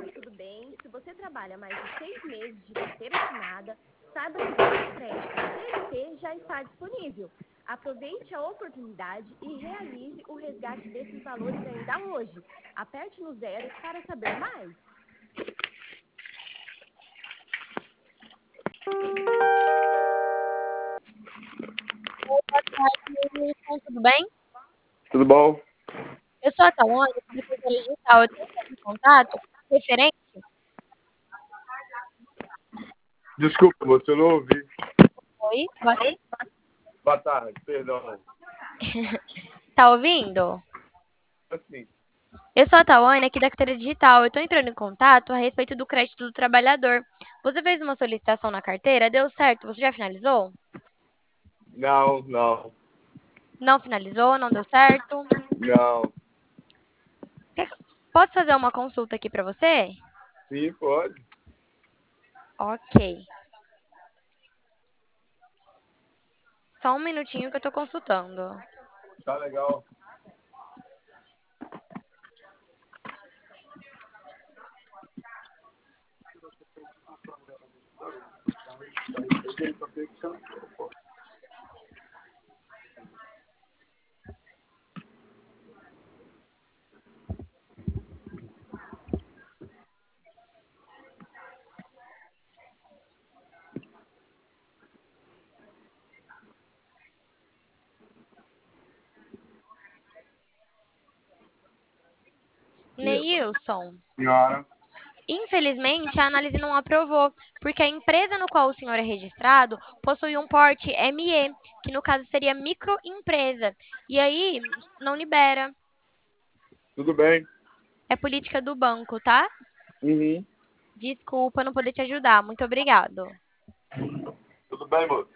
tudo bem? Se você trabalha mais de 6 meses de carteira assinada, saiba que o crédito CLT já está disponível. Aproveite a oportunidade e realize o resgate desses valores ainda hoje. Aperte no 0 para saber mais. Boa tarde, Wilson, tudo bem? Tudo bom? Eu sou a Tawane, publicitária digital. Eu tenho em contato referente. Desculpa, você não ouvi. Oi, boa tarde. Boa tarde, perdão. Tá ouvindo? Assim, Eu sou a Tawane, aqui da carteira digital. Eu tô entrando em contato a respeito do crédito do trabalhador. Você fez uma solicitação na carteira? Deu certo? Você já finalizou? não. Não finalizou? Não deu certo? Não. Posso fazer uma consulta aqui pra você? Sim, pode. Ok. Só um minutinho que eu tô consultando. Tá legal. Neilson. Senhora, Infelizmente, a análise não aprovou, porque a empresa no qual o senhor é registrado possui um porte ME, que no caso seria microempresa. E aí, não libera. tudo bem? É política do banco, tá? Uhum. Desculpa não poder te ajudar. Muito obrigado. Tudo bem, moço?